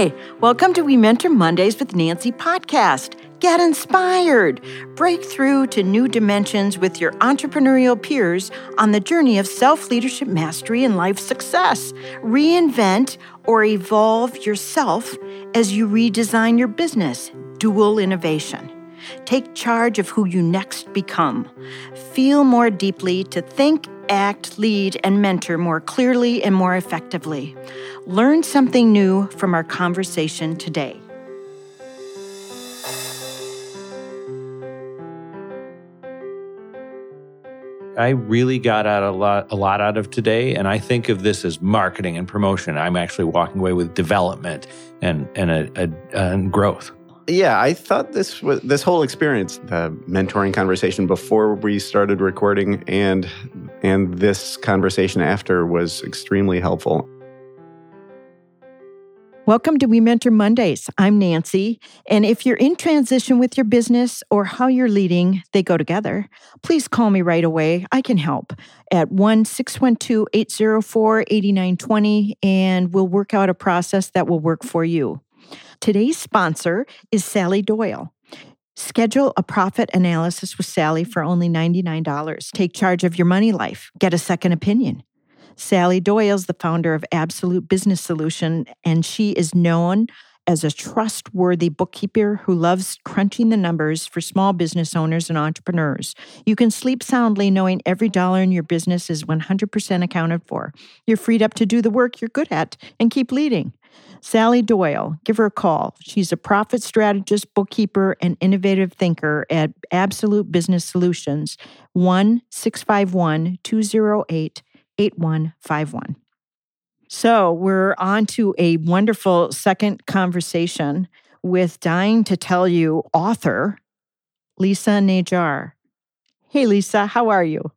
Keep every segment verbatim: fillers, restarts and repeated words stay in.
Hi, welcome to We Mentor Mondays with Nancy podcast. Get inspired. Break through to new dimensions with your entrepreneurial peers on the journey of self-leadership mastery and life success. Reinvent or evolve yourself as you redesign your business. Dual innovation. Take charge of who you next become. Feel more deeply to think, act, lead, and mentor more clearly and more effectively. Learn something new from our conversation today. I really got out a lot, a lot out of today, and I think of this as marketing and promotion. I'm actually walking away with development and and a, a, and growth. Yeah, I thought this was this whole experience, the mentoring conversation before we started recording and and this conversation after, was extremely helpful. Welcome to We Mentor Mondays. I'm Nancy, and if you're in transition with your business or how you're leading, they go together. Please call me right away. I can help at one six one two, eight zero four, eight nine two zero, and we'll work out a process that will work for you. Today's sponsor is Sally Doyle. Schedule a profit analysis with Sally for only ninety-nine dollars. Take charge of your money life. Get a second opinion. Sally Doyle is the founder of Absolute Business Solution, and she is known as a trustworthy bookkeeper who loves crunching the numbers for small business owners and entrepreneurs. You can sleep soundly knowing every dollar in your business is one hundred percent accounted for. You're freed up to do the work you're good at and keep leading. Sally Doyle, give her a call. She's a profit strategist, bookkeeper, and innovative thinker at Absolute Business Solutions, one six five one, two zero eight, eight one five one. So we're on to a wonderful second conversation with, dying to tell you, author Lisa Najar. Hey, Lisa, how are you?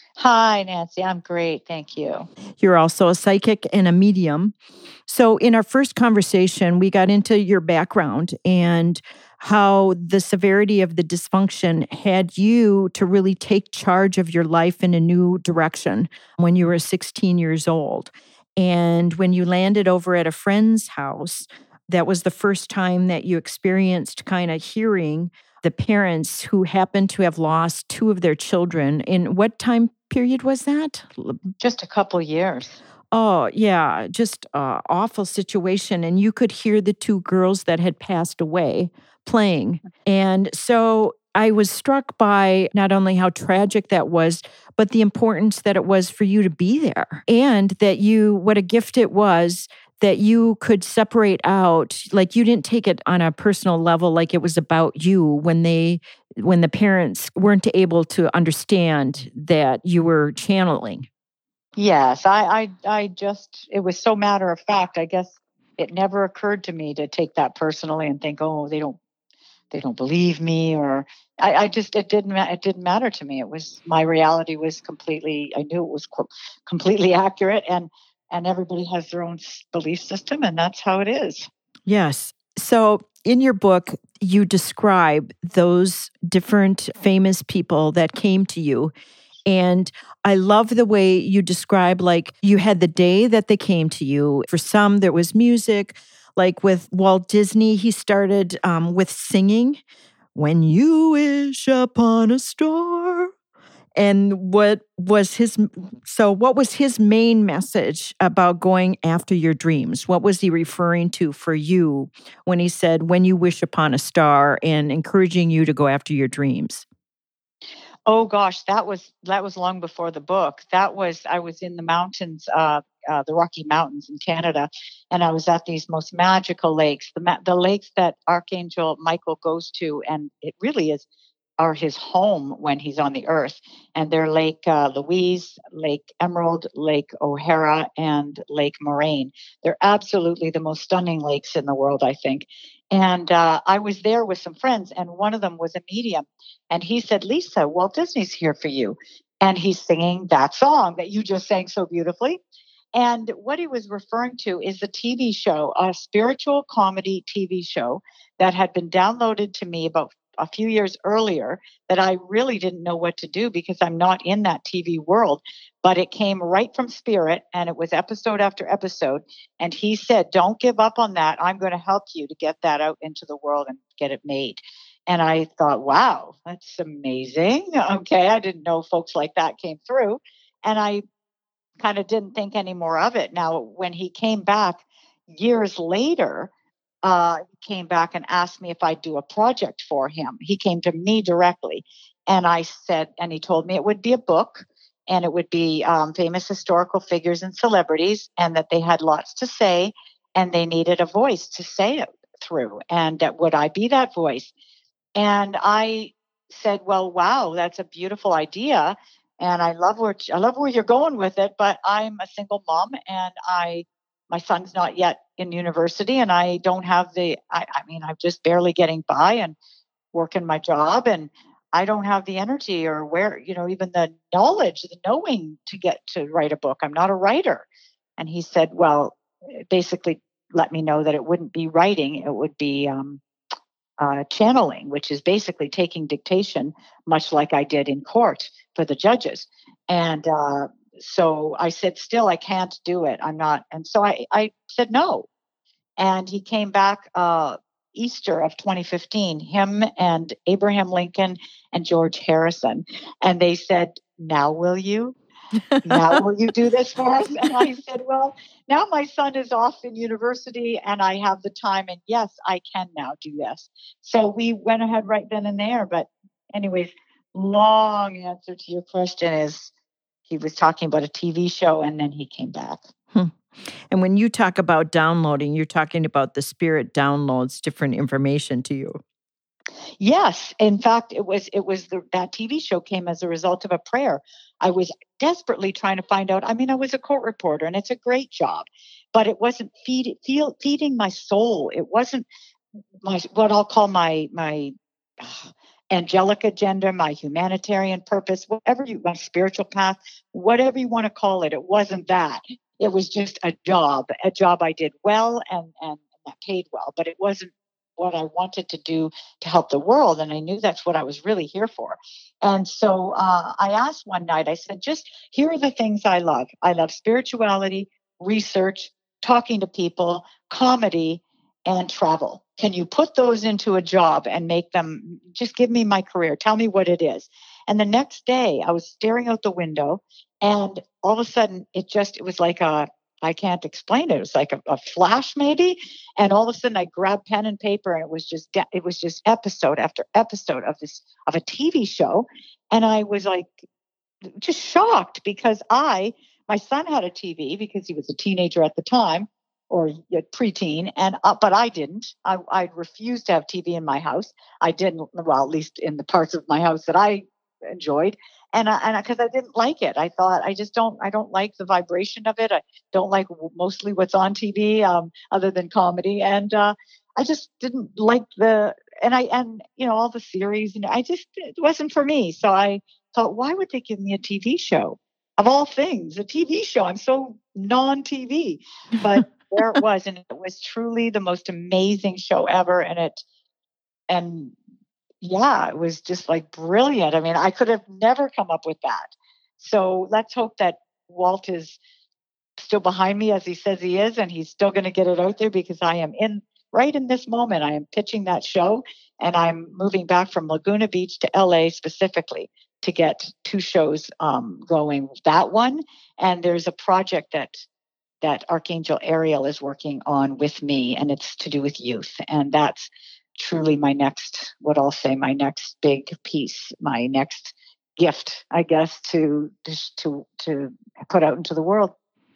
Hi, Nancy. I'm great. Thank you. You're also a psychic and a medium. So in our first conversation, we got into your background and how the severity of the dysfunction had you to really take charge of your life in a new direction when you were sixteen years old. And when you landed over at a friend's house, that was the first time that you experienced kind of hearing the parents who happened to have lost two of their children. In what time period was that? Just a couple years. Oh, yeah, just uh, awful situation. And you could hear the two girls that had passed away playing. And so I was struck by not only how tragic that was, but the importance that it was for you to be there. And that you, what a gift it was that you could separate out, like you didn't take it on a personal level, like it was about you when they, when the parents weren't able to understand that you were channeling. Yes, I, I, I just, it was so matter of fact. I guess it never occurred to me to take that personally and think, oh, they don't, they don't believe me, or I, I just, it didn't, it didn't matter to me. It was, my reality was completely, I knew it was co- completely accurate, and, and everybody has their own belief system, and that's how it is. Yes. So in your book, you describe those different famous people that came to you. And I love the way you describe, like, you had the day that they came to you. For some, there was music. Like with Walt Disney, he started um, with singing, "When you wish upon a star." And what was his, so what was his main message about going after your dreams? What was he referring to for you when he said, "When you wish upon a star," and encouraging you to go after your dreams? Oh gosh, that was that was long before the book. That was I was in the mountains, uh, uh, the Rocky Mountains in Canada, and I was at these most magical lakes, the ma- the lakes that Archangel Michael goes to, and it really is are his home when he's on the earth. And they're Lake uh, Louise, Lake Emerald, Lake O'Hara, and Lake Moraine. They're absolutely the most stunning lakes in the world, I think. And uh, I was there with some friends, and one of them was a medium. And he said, "Lisa, Walt Disney's here for you." And he's singing that song that you just sang so beautifully. And what he was referring to is a T V show, a spiritual comedy T V show that had been downloaded to me about a few years earlier that I really didn't know what to do because I'm not in that T V world. But it came right from Spirit, and it was episode after episode. And he said, don't give up on that. I'm going to help you to get that out into the world and get it made. And I thought, wow, that's amazing. Okay, I didn't know folks like that came through. And I kind of didn't think any more of it. Now, when he came back years later, uh, he came back and asked me if I'd do a project for him. He came to me directly. And I said, and he told me it would be a book, and it would be um, famous historical figures and celebrities, and that they had lots to say, and they needed a voice to say it through. And that would I be that voice? And I said, well, wow, that's a beautiful idea. And I love where I love where you're going with it, but I'm a single mom, and I my son's not yet in university, and I don't have the I, I mean I'm just barely getting by and working my job, and I don't have the energy or where, you know, even the knowledge, the knowing to get to write a book. I'm not a writer. And he said, well, basically let me know that it wouldn't be writing, it would be um, uh, channeling, which is basically taking dictation, much like I did in court for the judges. And uh, so I said, still, I can't do it. I'm not. And so I, I said no. And he came back uh, Easter of twenty fifteen, him and Abraham Lincoln and George Harrison. And they said, now will you? Now will you do this for us? And I said, well, now my son is off in university and I have the time. And yes, I can now do this. So we went ahead right then and there. But anyways, long answer to your question is he was talking about a T V show, and then he came back. Hmm. And when you talk about downloading, you're talking about the Spirit downloads different information to you. Yes. In fact, it was it was the, that T V show came as a result of a prayer. I was desperately trying to find out. I mean, I was a court reporter, and it's a great job, but it wasn't feed, feel, feeding my soul. It wasn't my what I'll call my my uh, angelic agenda, my humanitarian purpose, whatever you my spiritual path, whatever you want to call it. It wasn't that. It was just a job, a job I did well and and that paid well, but it wasn't what I wanted to do to help the world. And I knew that's what I was really here for. And so uh, I asked one night, I said, just here are the things I love. I love spirituality, research, talking to people, comedy, and travel. Can you put those into a job and make them, just give me my career. Tell me what it is. And the next day I was staring out the window, and all of a sudden it just, it was like a, I can't explain it. It was like a, a flash maybe. And all of a sudden I grabbed pen and paper, and it was just, it was just episode after episode of this, of a T V show. And I was like, just shocked because I, my son had a T V because he was a teenager at the time, or a preteen, and uh, but I didn't. I, I refused to have T V in my house. I didn't, well, at least in the parts of my house that I enjoyed. And I, and because I, I didn't like it, I thought I just don't. I don't like the vibration of it. I don't like mostly what's on T V, um, other than comedy. And uh, I just didn't like the and I and you know all the series. And I just it wasn't for me. So I thought, why would they give me a T V show? Of all things, a T V show. I'm so non-T V, but there it was, and it was truly the most amazing show ever. And it and. Yeah, it was just like brilliant. I mean, I could have never come up with that. So let's hope that Walt is still behind me as he says he is, and he's still going to get it out there, because I am in right in this moment. I am pitching that show, and I'm moving back from Laguna Beach to L A specifically to get two shows um, going. That one, and there's a project that that Archangel Ariel is working on with me, and it's to do with youth, and that's truly my next, what I'll say, my next big piece, my next gift, I guess, to to to put out into the world.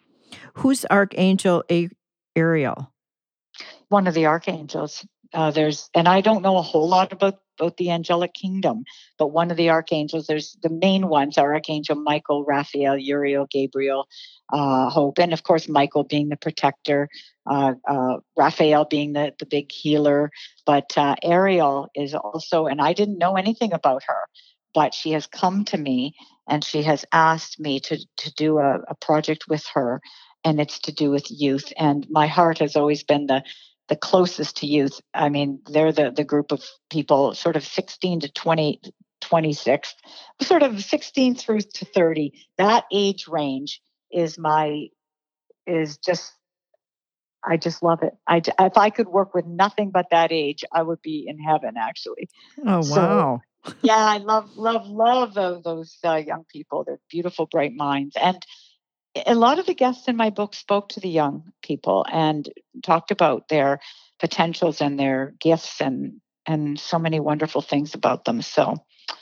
Who's Archangel A- Ariel? One of the archangels. Uh, there's, and I don't know a whole lot about about the angelic kingdom, but one of the archangels. There's the main ones are Archangel Michael, Raphael, Uriel, Gabriel, uh, Hope, and of course Michael being the protector, uh, uh, Raphael being the the big healer. But uh, Ariel is also, and I didn't know anything about her, but she has come to me and she has asked me to to do a, a project with her, and it's to do with youth. And my heart has always been the the closest to youth. I mean, they're the, the group of people sort of sixteen to twenty, twenty-six, sort of sixteen through to thirty. That age range is my, is just, I just love it. I, if I could work with nothing but that age, I would be in heaven, actually. Oh, wow. So, yeah, I love, love, love those, those uh, young people. They're beautiful, bright minds. And a lot of the guests in my book spoke to the young people and talked about their potentials and their gifts and, and so many wonderful things about them. So,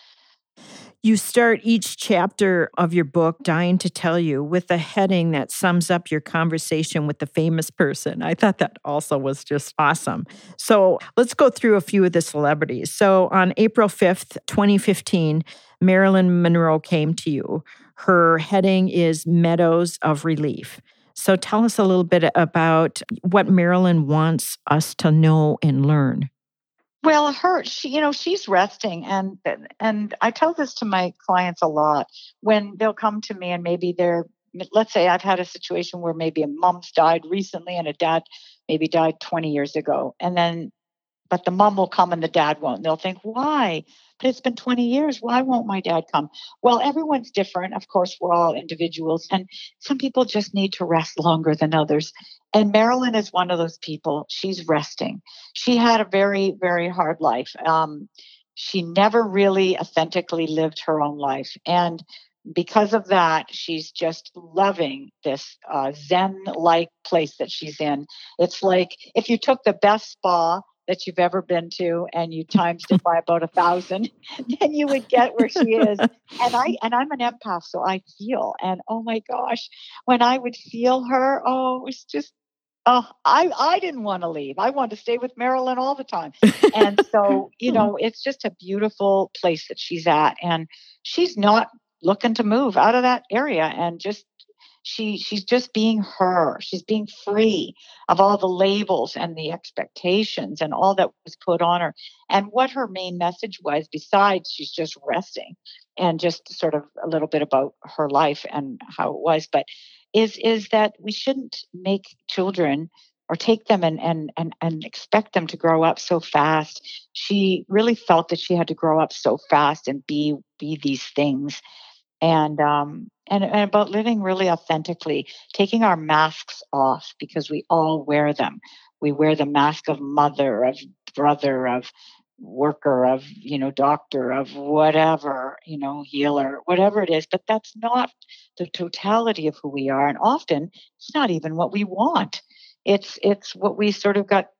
you start each chapter of your book, Dying to Tell You, with a heading that sums up your conversation with the famous person. I thought that also was just awesome. So let's go through a few of the celebrities. So on April fifth, twenty fifteen, Marilyn Monroe came to you. Her heading is Meadows of Relief. So tell us a little bit about what Marilyn wants us to know and learn. Well, her, she, you know, she's resting, and and I tell this to my clients a lot when they'll come to me, and maybe they're, let's say I've had a situation where maybe a mom's died recently and a dad maybe died twenty years ago, and then, but the mom will come and the dad won't. And they'll think, why? But it's been twenty years. Why won't my dad come? Well, everyone's different. Of course, we're all individuals, and some people just need to rest longer than others. And Marilyn is one of those people. She's resting. She had a very, very hard life. Um, she never really authentically lived her own life. And because of that, she's just loving this uh, Zen-like place that she's in. It's like if you took the best spa that you've ever been to and you times it by about a thousand, then you would get where she is. And I and I'm an empath, so I feel. And oh my gosh, when I would feel her, oh, it was just Oh, I, I didn't want to leave. I wanted to stay with Marilyn all the time. And so, you know, it's just a beautiful place that she's at. And she's not looking to move out of that area. And just, she she's just being her. She's being free of all the labels and the expectations and all that was put on her. And what her main message was, besides she's just resting and just sort of a little bit about her life and how it was, but is is that we shouldn't make children or take them and, and and and expect them to grow up so fast. She really felt that she had to grow up so fast and be be these things. And um and, and about living really authentically, taking our masks off because we all wear them. We wear the mask of mother, of brother, of worker, of, you know, doctor, of whatever, you know, healer, whatever it is. But that's not the totality of who we are. And often it's not even what we want. It's it's what we sort of got,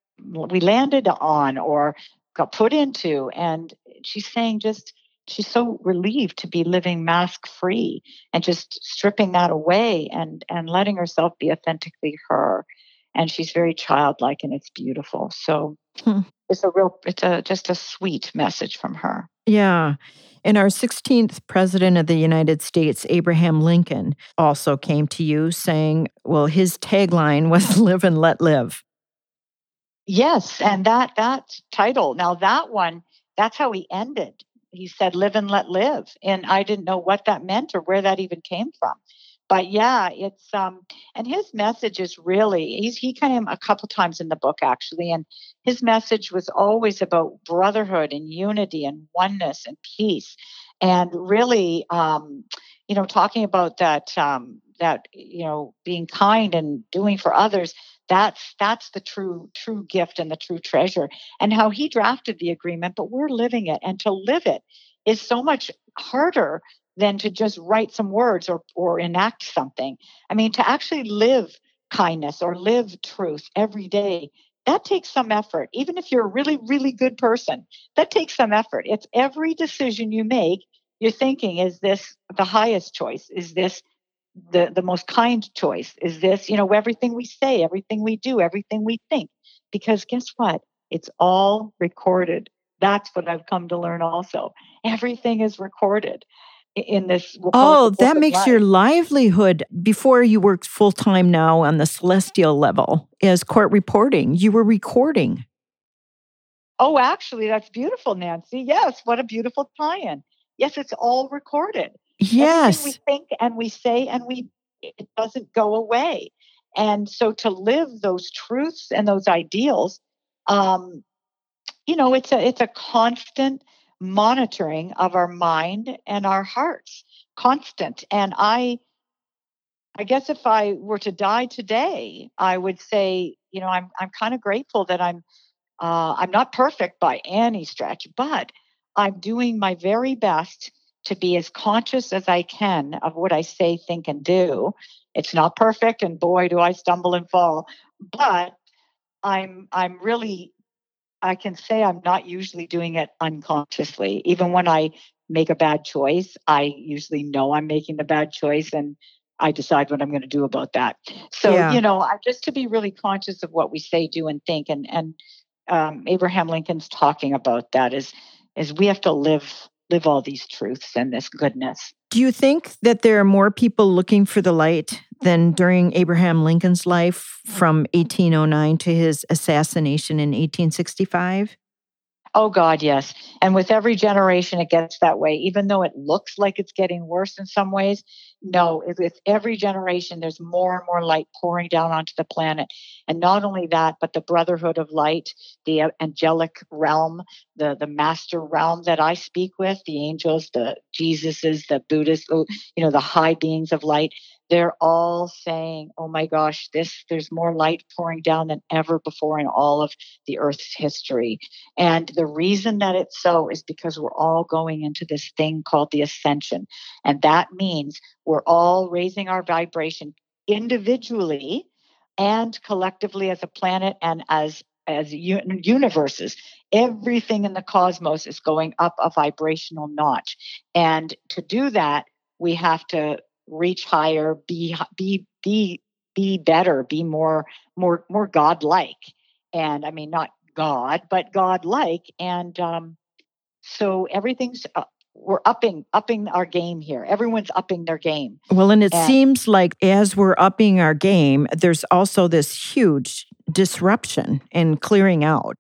we landed on or got put into. And she's saying just, she's so relieved to be living mask free and just stripping that away and, and letting herself be authentically her. And she's very childlike and it's beautiful. So hmm. it's a real, it's a, just a sweet message from her. Yeah. And our sixteenth president of the United States, Abraham Lincoln, also came to you saying, well, his tagline was live and let live. Yes. And that, that title, now that one, that's how he ended. He said, live and let live. And I didn't know what that meant or where that even came from. But yeah, it's, um, and his message is really, he's, he came a couple times in the book actually, and his message was always about brotherhood and unity and oneness and peace. And really, um, you know, talking about that, um, that, you know, being kind and doing for others, that's, that's the true, true gift and the true treasure. And how he drafted the agreement, but we're living it. And to live it is so much harder than to just write some words or, or enact something. I mean, to actually live kindness or live truth every day, that takes some effort. Even if you're a really, really good person, that takes some effort. It's every decision you make, you're thinking, is this the highest choice? Is this the, the most kind choice? Is this, you know, everything we say, everything we do, everything we think? Because guess what? It's all recorded. That's what I've come to learn also. Everything is recorded. In this, we'll oh, that makes life. Your livelihood before you worked full time now on the celestial level as court reporting. You were recording. Oh, actually, that's beautiful, Nancy. Yes, what a beautiful tie-in. Yes, it's all recorded. Yes, everything we think and we say and we it doesn't go away. And so to live those truths and those ideals, um, you know, it's a it's a constant monitoring of our mind and our hearts, constant. And I I guess if I were to die today, I would say, you know, I'm I'm kind of grateful that I'm uh, I'm not perfect by any stretch, but I'm doing my very best to be as conscious as I can of what I say, think, and do. It's not perfect, and boy, do I stumble and fall. But I'm I'm really I can say I'm not usually doing it unconsciously. Even when I make a bad choice, I usually know I'm making the bad choice, and I decide what I'm going to do about that. So, Yeah. you know, I just to be really conscious of what we say, do, and think. And and um, Abraham Lincoln's talking about that is is we have to live live all these truths and this goodness. Do you think that there are more people looking for the light than during Abraham Lincoln's life from eighteen oh nine to his assassination in eighteen sixty-five? Oh, God, yes. And with every generation, it gets that way. Even though it looks like it's getting worse in some ways, no, with every generation, there's more and more light pouring down onto the planet. And not only that, but the brotherhood of light, the angelic realm, the, the master realm that I speak with, the angels, the Jesuses, the Buddhists, you know, the high beings of light, they're all saying, oh my gosh, this there's more light pouring down than ever before in all of the Earth's history. And the reason that it's so is because we're all going into this thing called the ascension. And that means we're all raising our vibration individually and collectively as a planet and as as universes. Everything in the cosmos is going up a vibrational notch. And to do that, we have to reach higher, be be be be better, be more more more godlike. And I mean, not God, but godlike. And um, so everything's uh, we're upping upping our game here. Everyone's upping their game. Well, and it And, seems like as we're upping our game, there's also this huge disruption and clearing out.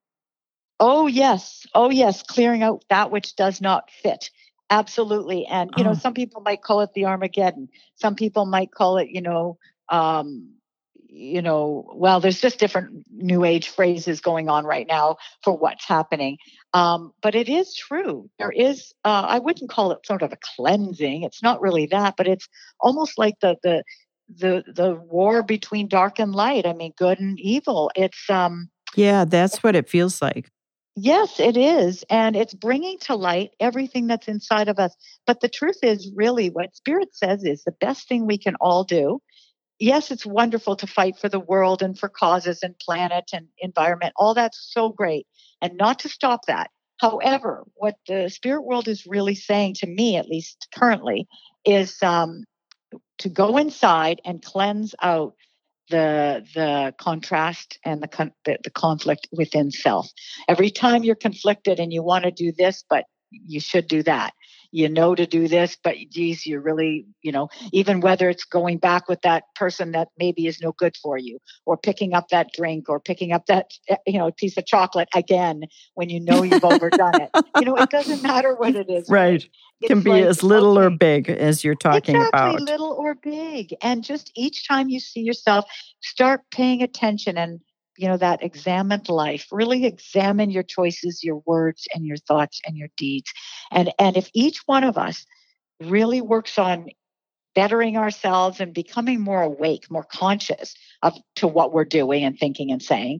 oh yes, oh yes, clearing out that which does not fit. Absolutely. And, you know, Oh. some people might call it the Armageddon. Some people might call it, you know, um, you know, well, there's just different new age phrases going on right now for what's happening. Um, but it is true. There is, uh, I wouldn't call it sort of a cleansing. It's not really that, but it's almost like the, the, the, the war between dark and light. I mean, good and evil. It's, um, Yeah, that's what it feels like. Yes, it is. And it's bringing to light everything that's inside of us. But the truth is, really, what Spirit says is the best thing we can all do. Yes, it's wonderful to fight for the world and for causes and planet and environment. All that's so great. And not to stop that. However, what the spirit world is really saying to me, at least currently, is um, to go inside and cleanse out the the contrast and the, con- the the conflict within self. Every time you're conflicted and you want to do this, but you should do that. You know to do this, but geez, you're really, you know, even whether it's going back with that person that maybe is no good for you, or picking up that drink, or picking up that, you know, piece of chocolate again when you know you've overdone it. You know, it doesn't matter what it is. Right. It's Can be like, as little okay, or big as you're talking exactly, about. little or big. And just each time you see yourself, start paying attention and, you know, that examined life. Really examine your choices, your words, and your thoughts and your deeds. And and if each one of us really works on bettering ourselves and becoming more awake, more conscious of to what we're doing and thinking and saying,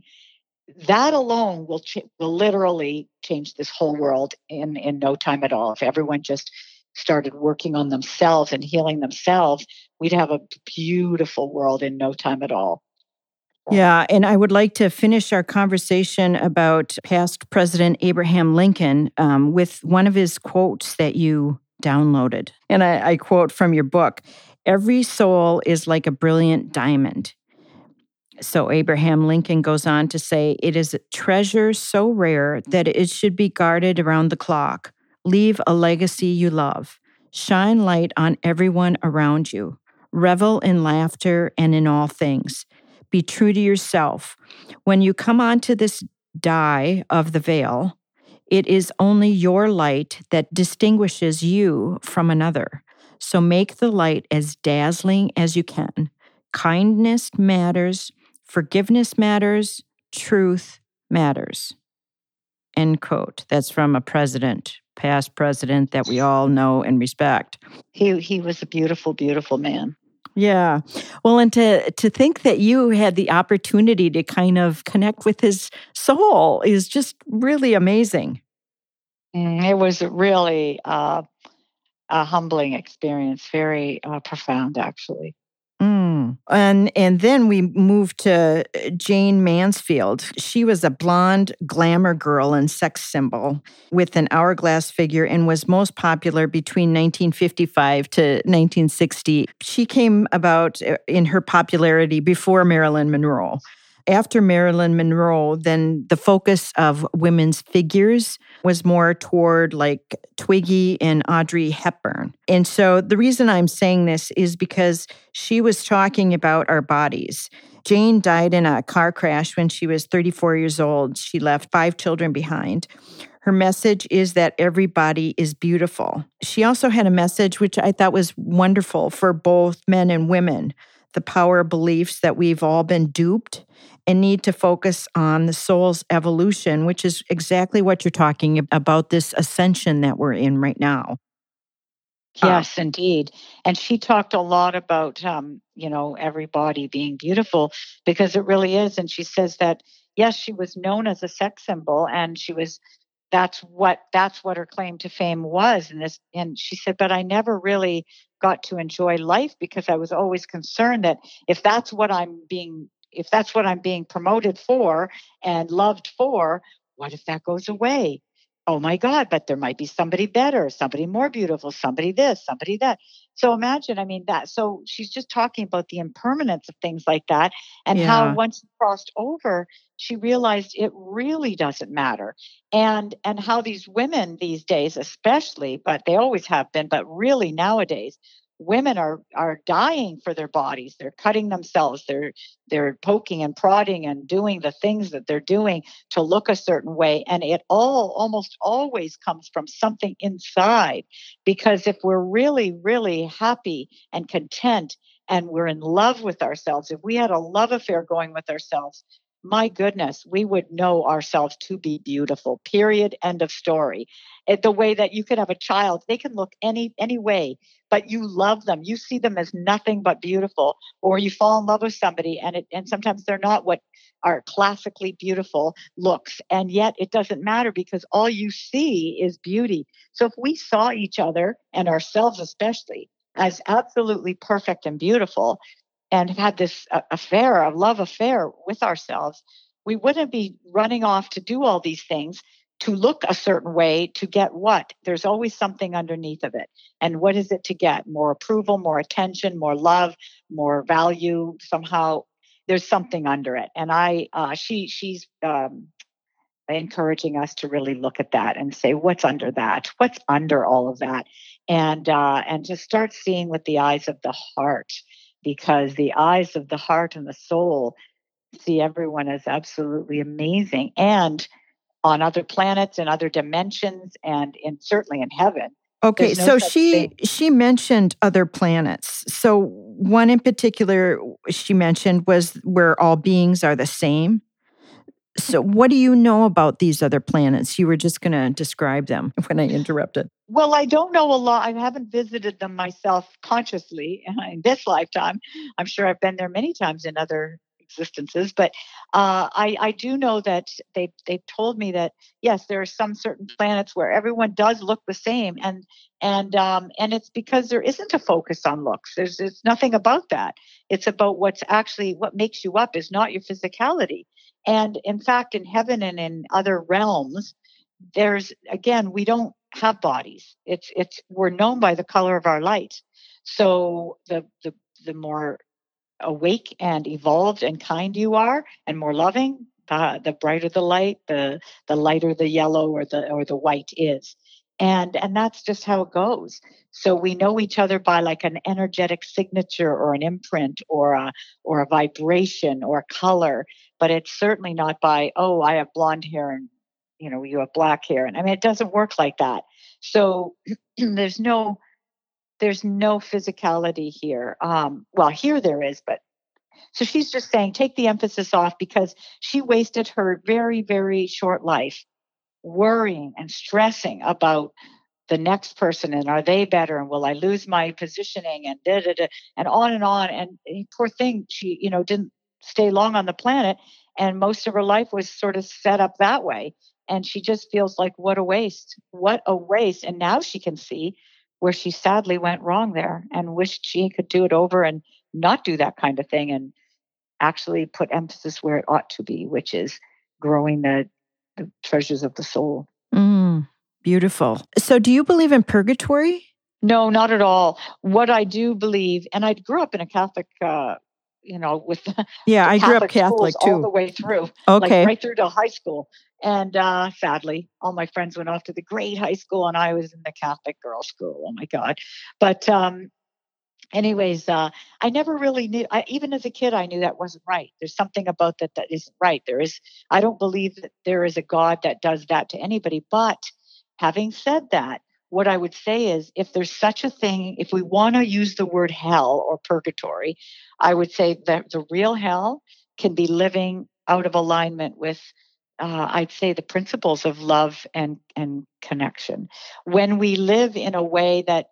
that alone will ch- will literally change this whole world in in no time at all. If everyone just started working on themselves and healing themselves, we'd have a beautiful world in no time at all. Yeah, and I would like to finish our conversation about past President Abraham Lincoln um, with one of his quotes that you downloaded. And I, I quote from your book, "Every soul is like a brilliant diamond." So Abraham Lincoln goes on to say, "It is a treasure so rare that it should be guarded around the clock. Leave a legacy you love. Shine light on everyone around you. Revel in laughter and in all things. Be true to yourself. When you come onto this die of the veil, it is only your light that distinguishes you from another. So make the light as dazzling as you can. kindness matters, forgiveness matters, truth matters. End quote. That's from a president, past president that we all know and respect. He he was a beautiful, beautiful man. Yeah. Well, and to to think that you had the opportunity to kind of connect with his soul is just really amazing. Mm, it was really uh, a humbling experience, very uh, profound, actually. Mm. And and then we moved to Jane Mansfield. She was a blonde glamour girl and sex symbol with an hourglass figure and was most popular between nineteen fifty-five to nineteen sixty. She came about in her popularity before Marilyn Monroe. After Marilyn Monroe, then the focus of women's figures was more toward like Twiggy and Audrey Hepburn. And so the reason I'm saying this is because she was talking about our bodies. Jane died in a car crash when she was thirty-four years old. She left five children behind. Her message is that every body is beautiful. She also had a message which I thought was wonderful for both men and women. The power of beliefs that we've all been duped and need to focus on the soul's evolution, which is exactly what you're talking about, this ascension that we're in right now. Yes, indeed. And she talked a lot about, um, you know, everybody being beautiful because it really is. And she says that, yes, she was known as a sex symbol and she was, that's what, that's what her claim to fame was. And this, and she said, but I never really got to enjoy life because I was always concerned that if that's what I'm being if that's what I'm being promoted for and loved for, what if that goes away? Oh my God, but there might be somebody better, somebody more beautiful, somebody this, somebody that. So imagine, I mean, that. So she's just talking about the impermanence of things like that and Yeah. how once it crossed over, she realized it really doesn't matter. And and how these women these days, especially, but they always have been, but really nowadays, women are are dying for their bodies. They're cutting themselves. They're they're poking and prodding and doing the things that they're doing to look a certain way. And it all almost always comes from something inside. Because if we're really, really happy and content and we're in love with ourselves, if we had a love affair going with ourselves, my goodness, we would know ourselves to be beautiful, period, end of story. It, the way that you could have a child, they can look any any way, but you love them. You see them as nothing but beautiful. Or you fall in love with somebody and it and sometimes they're not what are classically beautiful looks. And yet it doesn't matter because all you see is beauty. So if we saw each other and ourselves especially as absolutely perfect and beautiful, and had this uh, affair, a love affair with ourselves, we wouldn't be running off to do all these things to look a certain way to get what? There's always something underneath of it. And what is it to get? More approval, more attention, more love, more value. Somehow there's something under it. And I, uh, she, she's um, encouraging us to really look at that and say, what's under that? What's under all of that? And uh, and to start seeing with the eyes of the heart. Because the eyes of the heart and the soul see everyone as absolutely amazing. And on other planets and other dimensions and in certainly in heaven. Okay, no so she thing. she mentioned other planets. So one in particular she mentioned was where all beings are the same. So what do you know about these other planets? You were just going to describe them when I interrupted. Well, I don't know a lot. I haven't visited them myself consciously in this lifetime. I'm sure I've been there many times in other existences, but uh, I, I do know that they they've told me that yes, there are some certain planets where everyone does look the same, and and um, and it's because there isn't a focus on looks. There's there's nothing about that. It's about what's actually what makes you up is not your physicality. And in fact, in heaven and in other realms, there's again we don't have bodies. It's it's we're known by the color of our light. So the the the more awake and evolved and kind you are, and more loving, uh, the brighter the light, the the lighter the yellow or the or the white is. And and that's just how it goes. So we know each other by like an energetic signature or an imprint or a or a vibration or a color, but it's certainly not by, oh, I have blonde hair and you know you have black hair. And I mean it doesn't work like that. So there's no there's no physicality here. Um, well, here there is, but So she's just saying, take the emphasis off, because she wasted her very, very short life worrying and stressing about the next person, and are they better, and will I lose my positioning, and da da da, and on and on. And poor thing, she, you know, didn't stay long on the planet, and most of her life was sort of set up that way. And she just feels like, what a waste, what a waste. And now she can see where she sadly went wrong there, and wished she could do it over and not do that kind of thing, and actually put emphasis where it ought to be, which is growing the, the treasures of the soul. Mm, beautiful. So do you believe in purgatory? No, not at all. What I do believe, and I grew up in a Catholic, uh, you know, with yeah, I grew up Catholic Catholic schools too, all the way through, okay, like right through to high school. And uh, sadly, all my friends went off to the great high school, and I was in the Catholic girls' school. Oh my God! But um, anyways, uh, I never really knew. I, even as a kid, I knew that wasn't right. There's something about that that isn't right. There is. I don't believe that there is a God that does that to anybody. But having said that, what I would say is, if there's such a thing, if we want to use the word hell or purgatory, I would say that the real hell can be living out of alignment with, uh, I'd say, the principles of love and, and connection. When we live in a way that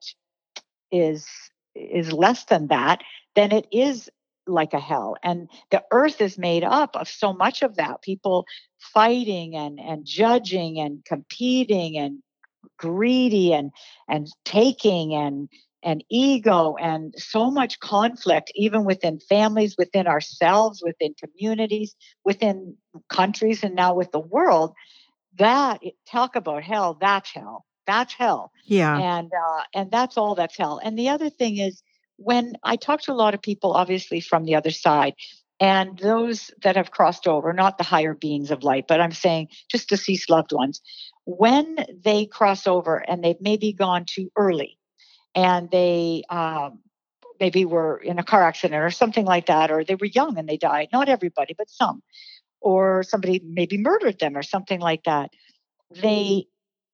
is is less than that, then it is like a hell. And the earth is made up of so much of that. People fighting and, and judging and competing and greedy and and taking and and ego, and so much conflict, even within families, within ourselves, within communities, within countries, and now with the world. That, talk about hell, that's hell. That's hell. Yeah. And uh, and that's all that's hell. And the other thing is, when I talk to a lot of people, obviously from the other side, and those that have crossed over, not the higher beings of light, but I'm saying just deceased loved ones, when they cross over and they've maybe gone too early, and they um, maybe were in a car accident or something like that, or they were young and they died, not everybody, but some, or somebody maybe murdered them or something like that, they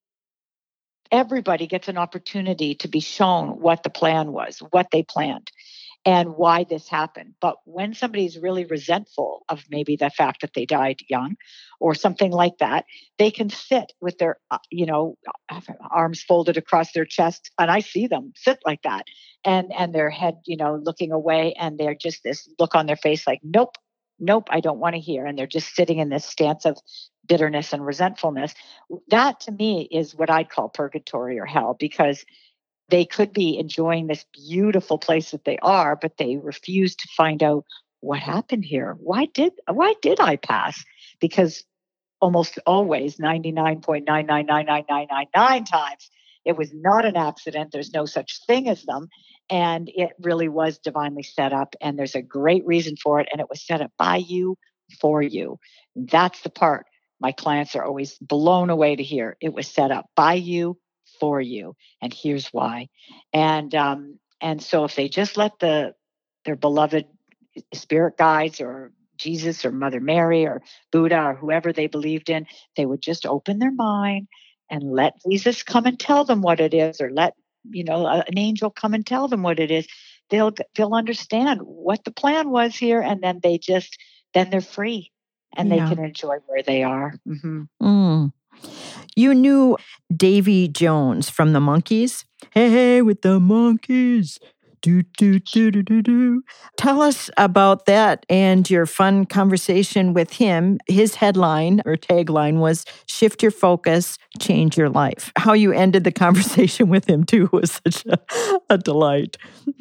everybody gets an opportunity to be shown what the plan was, what they planned, and why this happened. But when somebody's really resentful of maybe the fact that they died young or something like that, they can sit with their, uh, you know, arms folded across their chest. And I see them sit like that, and, and their head, you know, looking away, and they're just this look on their face like, nope, nope, I don't want to hear. And they're just sitting in this stance of bitterness and resentfulness. That to me is what I'd call purgatory or hell, because they could be enjoying this beautiful place that they are, but they refuse to find out what happened here. Why did why did I pass? Because almost always, ninety-nine point nine nine nine nine nine nine nine times, it was not an accident. There's no such thing as them. And it really was divinely set up. And there's a great reason for it. And it was set up by you, for you. That's the part my clients are always blown away to hear. It was set up by you, for you, and here's why. And um, and so if they just let the their beloved spirit guides or Jesus or Mother Mary or Buddha or whoever they believed in, they would just open their mind and let Jesus come and tell them what it is, or let, you know, an angel come and tell them what it is. They'll they'll understand what the plan was here, and then they just then they're free, and Yeah. they can enjoy where they are. Mm-hmm. Mm. You knew Davy Jones from the Monkees? Hey, hey, with the Monkees. Do, do, do, do, do, do. Tell us about that and your fun conversation with him. His headline or tagline was "Shift Your Focus, Change Your Life." How you ended the conversation with him, too, was such a, a delight.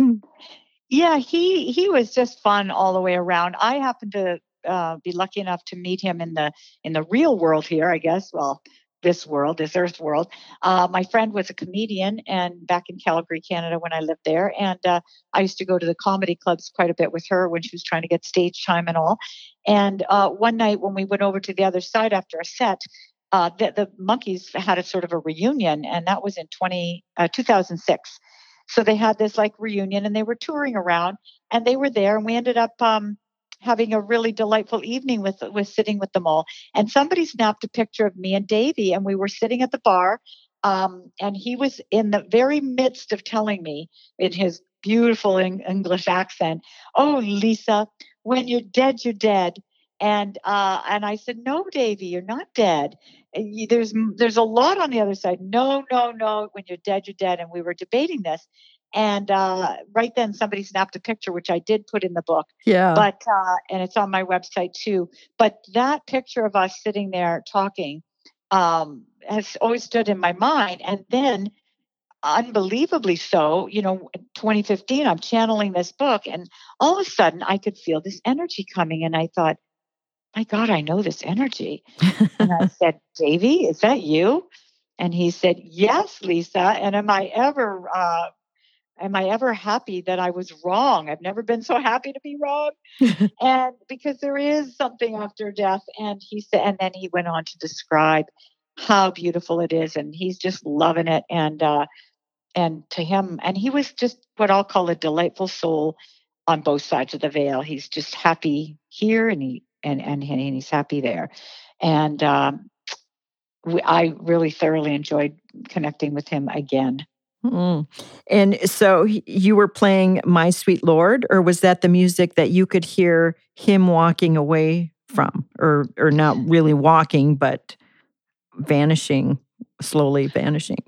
Yeah, he he was just fun all the way around. I happened to uh, be lucky enough to meet him in the in the real world here, I guess. Well, this world, this earth world. Uh, my friend was a comedian, and back in Calgary, Canada, when I lived there, and uh, I used to go to the comedy clubs quite a bit with her when she was trying to get stage time and all. And uh, one night when we went over to the other side after a set, uh, the, the Monkees had a sort of a reunion, and that was in twenty, uh, two thousand six. So they had this like reunion, and they were touring around, and they were there, and we ended up um, having a really delightful evening with with sitting with them all. And somebody snapped a picture of me and Davy, and we were sitting at the bar, um, and he was in the very midst of telling me in his beautiful English accent, "Oh, Lisa, when you're dead, you're dead. And uh, and I said, no, Davy, you're not dead. You, there's there's a lot on the other side. No, no, no. When you're dead, you're dead. And we were debating this. And uh, right then, somebody snapped a picture, which I did put in the book. Yeah. But uh, and it's on my website too. But that picture of us sitting there talking um, has always stood in my mind. And then, unbelievably so, you know, twenty fifteen, I'm channeling this book, and all of a sudden, I could feel this energy coming, and I thought, my God, I know this energy. And I said, Davy, is that you? And he said, yes, Lisa. And am I ever, uh, am I ever happy that I was wrong? I've never been so happy to be wrong. And because there is something after death. And he said, and then he went on to describe how beautiful it is. And he's just loving it. And, uh, and to him, and he was just what I'll call a delightful soul on both sides of the veil. He's just happy here, and he, and, and, and he's happy there. And, um, we, I really thoroughly enjoyed connecting with him again. Mm. And so you were playing My Sweet Lord, or was that the music that you could hear him walking away from, or or not really walking, but vanishing, slowly vanishing?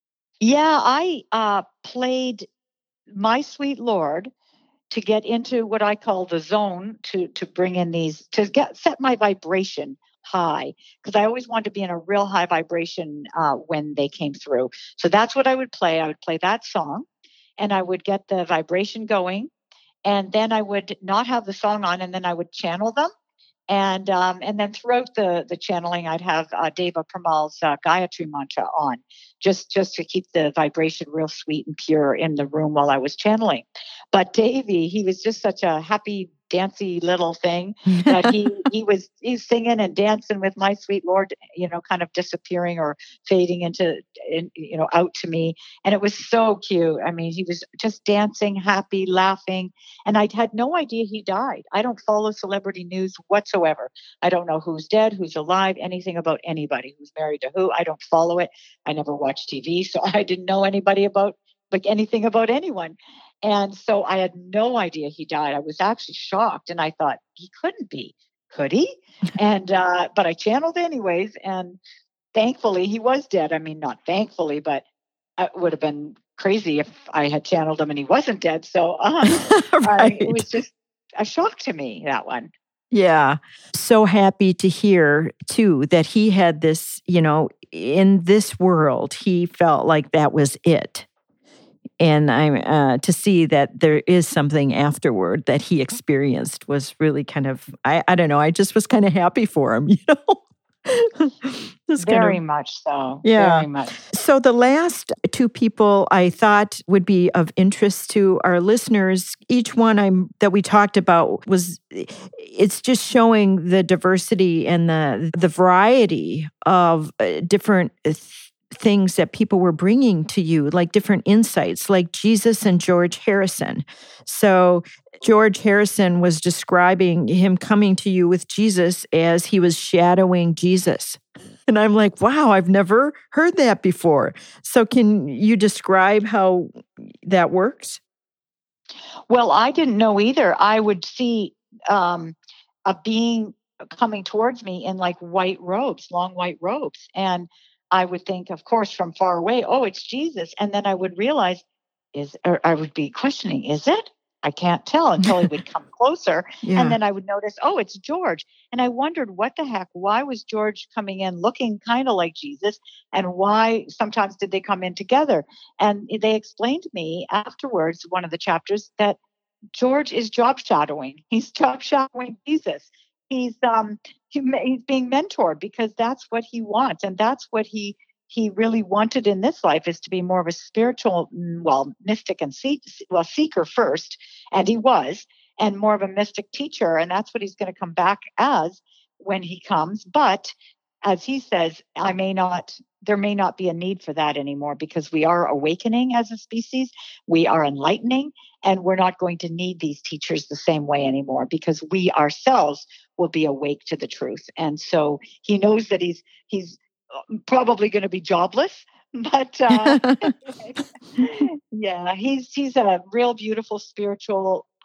Yeah, I uh, played My Sweet Lord to get into what I call the zone, to to bring in these, to get set my vibration high, because I always wanted to be in a real high vibration uh, when they came through. So that's what I would play. I would play that song, and I would get the vibration going, and then I would not have the song on, and then I would channel them. And um, and then throughout the the channeling, I'd have uh, Deva Premal's uh, Gayatri mantra on, just just to keep the vibration real sweet and pure in the room while I was channeling. But Davy, he was just such a happy, dancy little thing that he he was he's singing and dancing with My Sweet Lord, you know, kind of disappearing or fading into, in, you know, out to me. And it was so cute. I mean, he was just dancing, happy, laughing. And I had no idea he died. I don't follow celebrity news whatsoever. I don't know who's dead, who's alive, anything about anybody, who's married to who. I don't follow it. I never watch T V, so I didn't know anybody about, like, anything about anyone. And so I had no idea he died. I was actually shocked, and I thought, he couldn't be, could he? And uh, but I channeled anyways, and thankfully he was dead. I mean, not thankfully, but it would have been crazy if I had channeled him and he wasn't dead. So uh, right. uh, it was just a shock to me, that one. Yeah. So happy to hear, too, that he had this, you know, in this world, he felt like that was it. And I'm uh, to see that there is something afterward that he experienced was really kind of, I, I don't know, I just was kind of happy for him, you know? Very kind of, much so. Yeah. Very much. So the last two people I thought would be of interest to our listeners, each one I'm that we talked about was, it's just showing the diversity and the the variety of uh, different th- things that people were bringing to you, like different insights, like Jesus and George Harrison. So George Harrison was describing him coming to you with Jesus as he was shadowing Jesus. And I'm like, wow, I've never heard that before. So can you describe how that works? Well, I didn't know either. I would see um, a being coming towards me in like white robes, long white robes. And I would think, of course, from far away, oh, it's Jesus. And then I would realize, is, or I would be questioning, is it? I can't tell until he would come closer. Yeah. And then I would notice, oh, it's George. And I wondered, what the heck? Why was George coming in looking kind of like Jesus? And why sometimes did they come in together? And they explained to me afterwards, one of the chapters, that George is job shadowing. He's job shadowing Jesus. He's um he, he's being mentored because that's what he wants, and that's what he he really wanted in this life, is to be more of a spiritual, well, mystic and see, well seeker first, and he was, and more of a mystic teacher, and that's what he's going to come back as when he comes. But as he says, I may not. There may not be a need for that anymore, because we are awakening as a species, we are enlightening, and we're not going to need these teachers the same way anymore, because we ourselves will be awake to the truth. And so he knows that he's he's probably going to be jobless, but uh, yeah, he's he's a real beautiful spiritual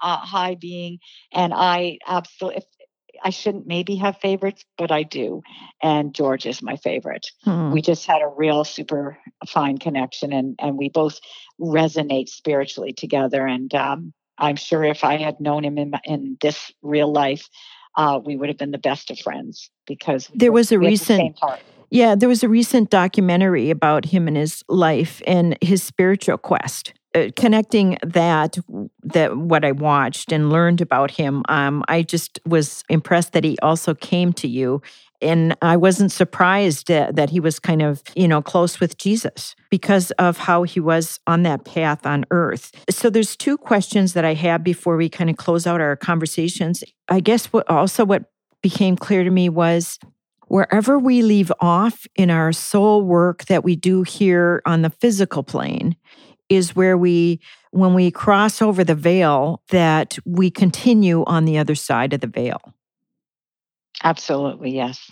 uh, high being, and I absolutely. I shouldn't maybe have favorites, but I do. And George is my favorite. Hmm. We just had a real super fine connection, and, and we both resonate spiritually together. And um, I'm sure if I had known him in, in this real life, uh, we would have been the best of friends because There was a we had the recent, same heart. yeah, there was a recent documentary about him and his life and his spiritual quest. Uh, connecting that, that what I watched and learned about him, um, I just was impressed that he also came to you. And I wasn't surprised that, that he was kind of, you know, close with Jesus because of how he was on that path on earth. So there's two questions that I have before we kind of close out our conversations. I guess what also what became clear to me was wherever we leave off in our soul work that we do here on the physical plane is where we, when we cross over the veil, that we continue on the other side of the veil. Absolutely, yes.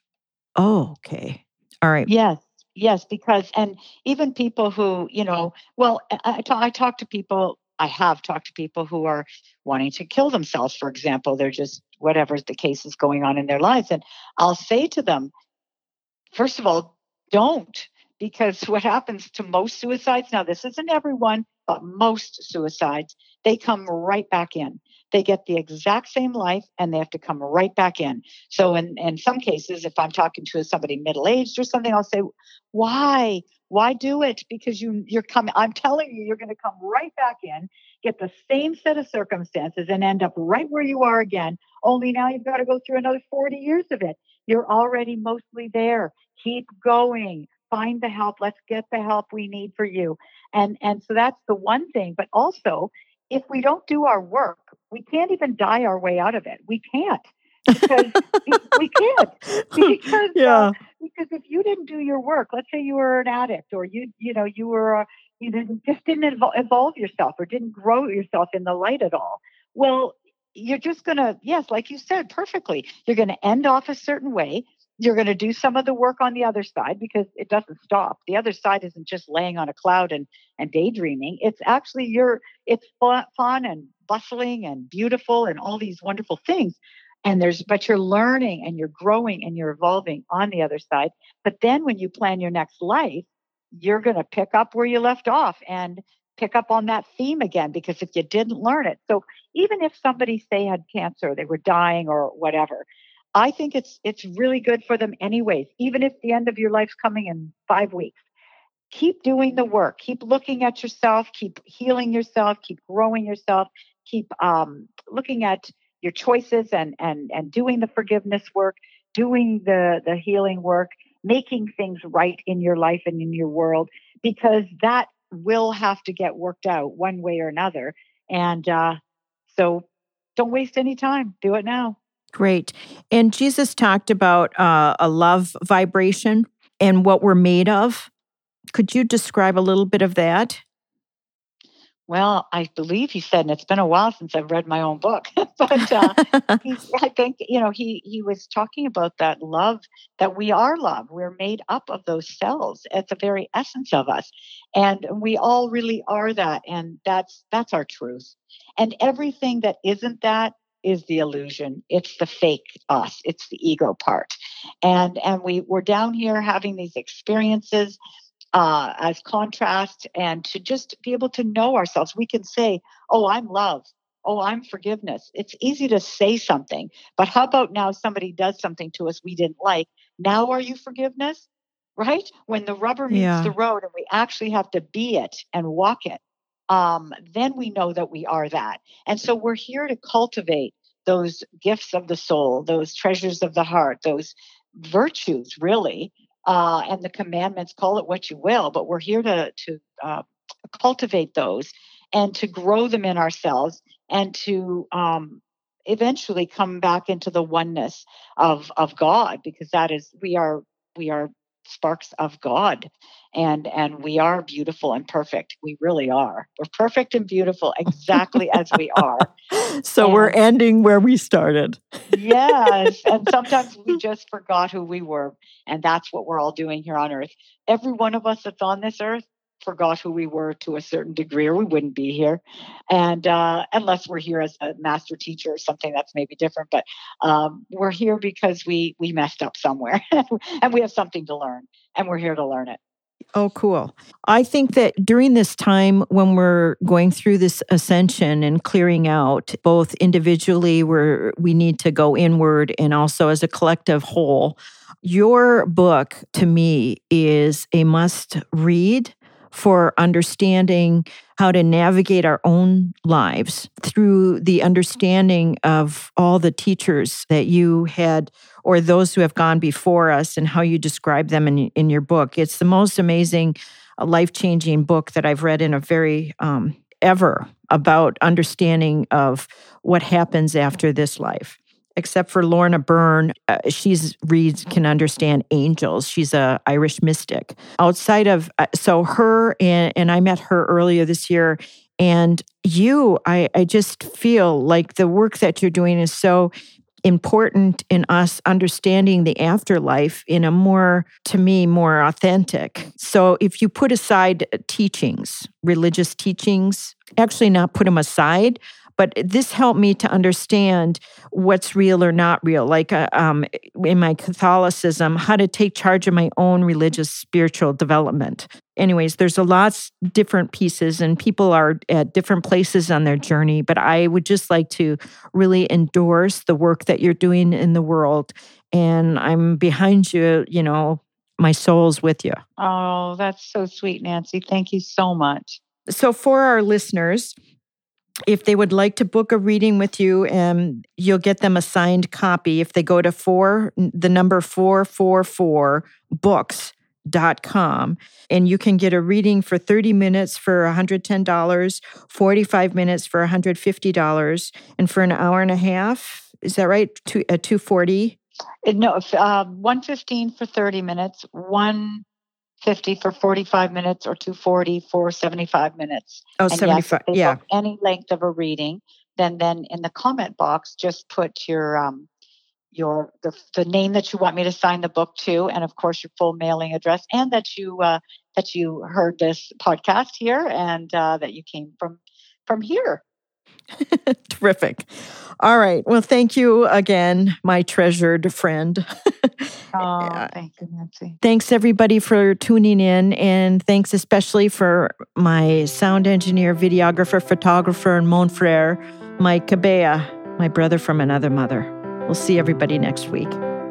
Oh, okay. All right. Yes, yes, because, and even people who, you know, well, I, I, talk, I talk to people, I have talked to people who are wanting to kill themselves, for example. They're just, whatever the case is going on in their lives. And I'll say to them, first of all, don't. Because what happens to most suicides, now this isn't everyone, but most suicides, they come right back in. They get the exact same life and they have to come right back in. So in, in some cases, if I'm talking to somebody middle-aged or something, I'll say, why? Why do it? Because you, you're coming, I'm telling you, you're going to come right back in, get the same set of circumstances and end up right where you are again. Only now you've got to go through another forty years of it. You're already mostly there. Keep going. Find the help. Let's get the help we need for you. And and so that's the one thing. But also, if we don't do our work, we can't even die our way out of it. We can't. Because we can't. Because, yeah. uh, because if you didn't do your work, let's say you were an addict or you you know you were uh, you didn't just didn't evol- evolve yourself or didn't grow yourself in the light at all. Well, you're just going to, yes, like you said perfectly, you're going to end off a certain way. You're going to do some of the work on the other side because it doesn't stop. The other side isn't just laying on a cloud and, and daydreaming. It's actually you're, it's fun and bustling and beautiful and all these wonderful things. And there's, but you're learning and you're growing and you're evolving on the other side. But then when you plan your next life, you're going to pick up where you left off and pick up on that theme again, because if you didn't learn it. So even if somebody say had cancer, they were dying or whatever, I think it's it's really good for them anyways, even if the end of your life's coming in five weeks. Keep doing the work. Keep looking at yourself. Keep healing yourself. Keep growing yourself. Keep um, looking at your choices and and and doing the forgiveness work, doing the the healing work, making things right in your life and in your world, because that will have to get worked out one way or another. And uh, so don't waste any time. Do it now. Great. And Jesus talked about uh, a love vibration and what we're made of. Could you describe a little bit of that? Well, I believe he said, and it's been a while since I've read my own book, but uh, he, I think, you know, he, he was talking about that love, that we are love. We're made up of those cells at the very essence of us. And we all really are that. And that's, that's our truth. And everything that isn't that is the illusion. It's the fake us. It's the ego part. And, and we, we're down here having these experiences Uh, as contrast, and to just be able to know ourselves. We can say, oh, I'm love. Oh, I'm forgiveness. It's easy to say something, but how about now somebody does something to us we didn't like? Now are you forgiveness? Right? When the rubber meets Yeah. the road and we actually have to be it and walk it, um, then we know that we are that. And so we're here to cultivate those gifts of the soul, those treasures of the heart, those virtues, really. Uh, and the commandments, call it what you will, but we're here to to uh, cultivate those and to grow them in ourselves and to um, eventually come back into the oneness of of God, because that is we are we are sparks of God, and and we are beautiful and perfect. We really are. We're perfect and beautiful exactly as we are. So and, we're ending where we started. Yes. And sometimes we just forgot who we were. And that's what we're all doing here on earth. Every one of us that's on this earth forgot who we were to a certain degree, or we wouldn't be here. And uh, unless we're here as a master teacher or something, that's maybe different. But um, we're here because we we messed up somewhere, and we have something to learn, and we're here to learn it. Oh, cool. I think that during this time when we're going through this ascension and clearing out, both individually where we need to go inward and also as a collective whole, your book to me is a must read for understanding how to navigate our own lives through the understanding of all the teachers that you had or those who have gone before us and how you describe them in, in your book. It's the most amazing, uh, life-changing book that I've read in a very um, ever about understanding of what happens after this life. Except for Lorna Byrne, uh, she's reads can understand angels. She's a Irish mystic. Outside of uh, so her and and I met her earlier this year, and you, I I just feel like the work that you're doing is so important in us understanding the afterlife in a more, to me, more authentic. So if you put aside teachings, religious teachings, actually not put them aside, but this helped me to understand what's real or not real. Like uh, um, in my Catholicism, how to take charge of my own religious spiritual development. Anyways, there's a lots different pieces and people are at different places on their journey. But I would just like to really endorse the work that you're doing in the world. And I'm behind you, you know, my soul's with you. Oh, that's so sweet, Nancy. Thank you so much. So for our listeners, if they would like to book a reading with you, um, you'll get them a signed copy if they go to four, the number four four four books dot com, and you can get a reading for thirty minutes for one hundred ten dollars, forty-five minutes for one hundred fifty dollars, and for an hour and a half, is that right? Two, uh, two hundred forty dollars? No, uh, one hundred fifteen dollars for thirty minutes, one hundred fifty dollars for forty-five minutes, or two hundred forty dollars for seventy-five minutes. Oh, and seventy-five, yes, if they yeah. book any length of a reading, then then in the comment box, just put your um your the, the name that you want me to sign the book to, and of course your full mailing address, and that you uh, that you heard this podcast here, and uh, that you came from from here. Terrific. All right. Well, thank you again, my treasured friend. Oh, thank you, Nancy. Thanks, everybody, for tuning in. And thanks especially for my sound engineer, videographer, photographer, and mon frere, Mike Cabea, my brother from another mother. We'll see everybody next week.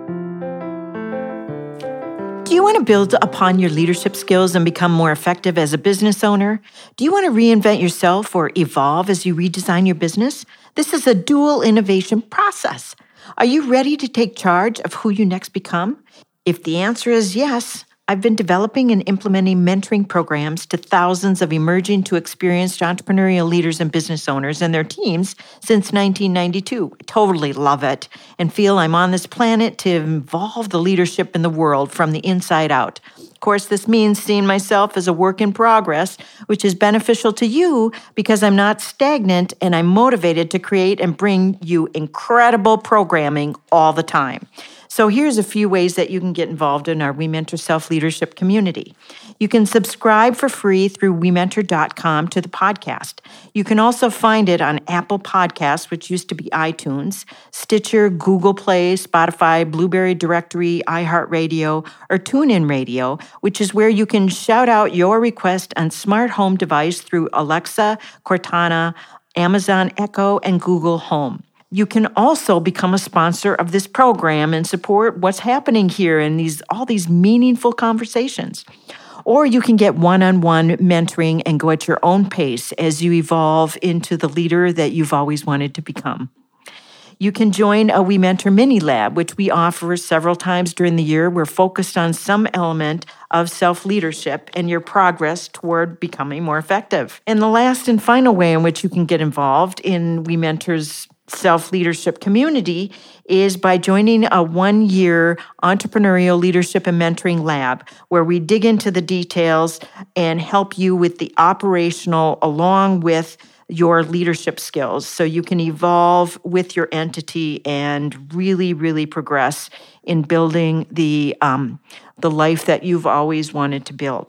Do you want to build upon your leadership skills and become more effective as a business owner? Do you want to reinvent yourself or evolve as you redesign your business? This is a dual innovation process. Are you ready to take charge of who you next become? If the answer is yes, I've been developing and implementing mentoring programs to thousands of emerging to experienced entrepreneurial leaders and business owners and their teams since nineteen ninety-two. I totally love it and feel I'm on this planet to evolve the leadership in the world from the inside out. Of course, this means seeing myself as a work in progress, which is beneficial to you because I'm not stagnant and I'm motivated to create and bring you incredible programming all the time. So here's a few ways that you can get involved in our We Mentor Self-Leadership community. You can subscribe for free through we mentor dot com to the podcast. You can also find it on Apple Podcasts, which used to be iTunes, Stitcher, Google Play, Spotify, Blueberry Directory, iHeartRadio, or TuneIn Radio, which is where you can shout out your request on smart home device through Alexa, Cortana, Amazon Echo, and Google Home. You can also become a sponsor of this program and support what's happening here in these all these meaningful conversations. Or you can get one-on-one mentoring and go at your own pace as you evolve into the leader that you've always wanted to become. You can join a We Mentor Mini Lab, which we offer several times during the year. We're focused on some element of self-leadership and your progress toward becoming more effective. And the last and final way in which you can get involved in We Mentor's self-leadership community is by joining a one-year entrepreneurial leadership and mentoring lab where we dig into the details and help you with the operational along with your leadership skills so you can evolve with your entity and really, really progress in building the um, the life that you've always wanted to build.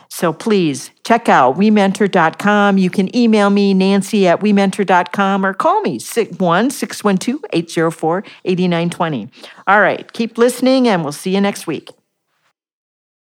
So please check out we mentor dot com. You can email me, Nancy at we mentor dot com, or call me, one six one two, eight zero four, eight nine two zero. All right, keep listening, and we'll see you next week.